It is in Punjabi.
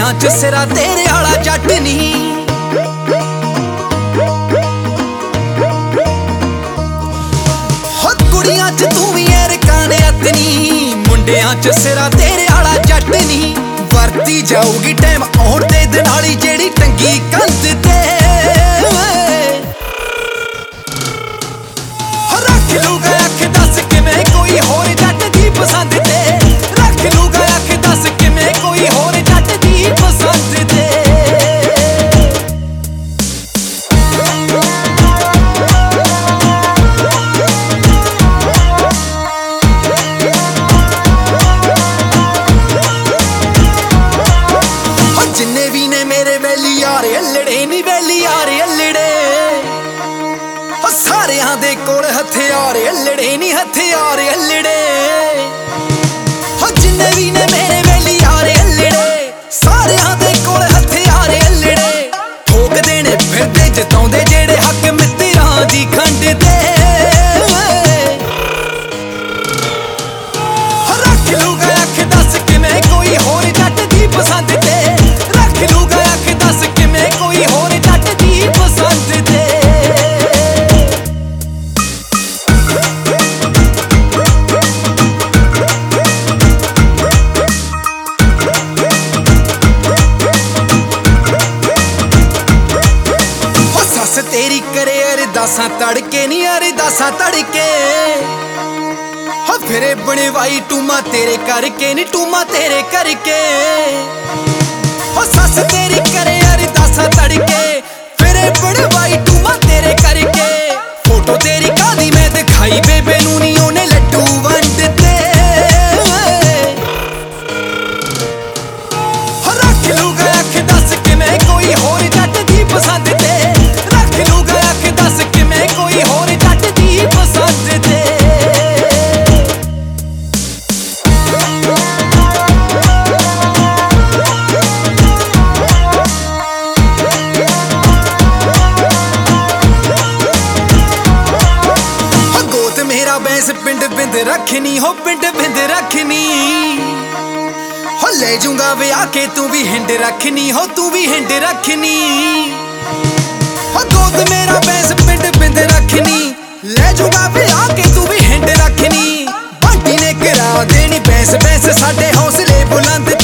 ਮੁੰਡਿਆਂ ਚ ਸਿਰਾ ਤੇਰੇ ਵਾਲਾ ਜੱਟ ਨਹੀਂ। ਹੋ ਕੁੜੀਆਂ ਚ ਤੂੰ ਵੀ ਐਰਕਾਂ ਨੇ ਅਤਨੀ, ਮੁੰਡਿਆਂ ਚ ਸਿਰਾ ਤੇਰੇ ਵਾਲਾ ਜੱਟ ਨਹੀਂ। ਵਰਤੀ ਜਾਊਗੀ ਟਾਈਮ ਆਉਣ ਤੇ ਦਿਨਾਲੀ ਜਿਹੜੀ ਟੰਗੀ ਕੰਧ ਤੇ। ਰੱਖ ਲੂਗਾ ਅੱਖ ਦੱਸ ਕਿਵੇਂ ਕੋਈ ਹੋਰ ਜੱਟ ਦੀ ਪਸੰਦ ਤੇ। ਰੱਖ ਲੂਗਾ ਅੱਖ ਦੱਸ ਕਿਵੇਂ ਕੋਈ ਹੋਰ ਜੱਟ ਦੀ ਪਸੰਦ ਤੇ। ਜਿੰਨੇ ਵੀ ਨੇ ਮੇਰੇ ਵੈਲੀ ਯਾਰ ਅਲੜੇ ਨੀ ਵੈਲੀ ਯਾਰ ਅਲੜੇ। ਸਾਰਿਆਂ ਦੇ ਕੋਲ ਹਥਿਆਰ ਅਲੜੇ ਨੀ ਹਥਿਆਰ ਅਲੜੇ। ਜਿੰਨੇ ਵੀ ਨੇ ਮੇਰੇ ਵੈਲੀ ਯਾਰ ਅਲੜੇ, ਸਾਰਿਆਂ ਦੇ ਕੋਲ ਹਥਿਆਰ ਅਲੜੇ। ਠੋਕਦੇ ਨੇ ਫਿਰਦੇ ਜਿਤਾਉਂਦੇ ਜਿਹੜੇ ਹੱਕ ਮਿੱਤਰਾਂ ਦੀ ਖੰਡ ਤੇ। ਰੱਖ ਲੂਗਾ ਅੱਖ ਦੱਸ ਕਿਵੇਂ ਕੋਈ ਹੋਰ ਜੱਟ ਦੀ ਪਸੰਦ ਤੇ। ਰੱਖ ਲੂਗਾ ਅੱਖ ਦੱਸ ਕਿਵੇਂ ਕੋਈ ਹੋਰ ਜੱਟ ਦੀ ਪਸੰਦ ਤੇ। ਸੱਸ ਤੇਰੀ ਕਰੇ ਅਰਦਾਸਾਂ ਤੜਕੇ ਨੀ ਅਰਦਾਸਾਂ ਤੜਕੇ। ਫਿਰੇ ਬਣਵਾਈ ਟੂਮਾ ਤੇਰੇ ਕਰਕੇ ਨੀ ਟੂਮਾ ਤੇਰੇ ਕਰਕੇ। ਸੱਸ ਤੇਰੀ ਕਰੇ ਅਰਦਾਸਾਂ ਤੜਕੇ, ਫਿਰੇ ਬਣਵਾਈ ਟੂਮਾ ਤੇਰੇ ਕਰਕੇ। ਫੋਟੋ ਤੇਰੀ ਕਾਦੀ ਮੈਂ ਦਿਖਾਈ ਬੇਬੇ ਨੂੰ ਨੀ ਉਹਨੇ ਲੱਡੂ ਵੰਡ ਤੇ। ਰੱਖ ਲੂਗਾ ਅੱਖ ਦੱਸ ਕਿਵੇਂ ਕੋਈ ਹੋਰ ਜੱਟ ਦੀ ਪਸੰਦ ਤੇ। ਰੱਖ ਲੂਗਾ ਅੱਖ ਦੱਸ ਕਿਵੇਂ ਕੋਈ ਹੋਰ ਜੱਟ ਦੀ ਪਸੰਦ ਤੇ। ਮੇਰਾ ਬੈਂਸ ਪਿੰਡ ਬਿੰਦ ਰੱਖਣੀ ਹੋ ਪਿੰਡ ਬਿੰਦ ਰੱਖਣੀ। ਹੋ ਲੈ ਜੂੰਗਾ ਵਿਆਹ ਕੇ ਤੂੰ ਵੀ ਹਿੰਡ ਰੱਖਣੀ ਹੋ ਤੂੰ ਵੀ ਹਿੰਡ ਰੱਖਣੀ। ਹੋ ਗੋਦ ਮੇਰਾ ਬੈਂਸ ਪਿੰਡ ਬਿੰਦ ਰੱਖਣੀ, ਲੈ ਜੂੰਗਾ ਵਿਆਹ ਕੇ ਤੂੰ ਵੀ ਹਿੰਡ ਰੱਖਣੀ। ਬਾਂਟੀ ਨੇ ਕਰਾ ਦੇਣੀ ਬੈਂਸ ਬੈਂਸ ਸਾਡੇ ਹੌਸਲੇ ਬੁਲੰਦ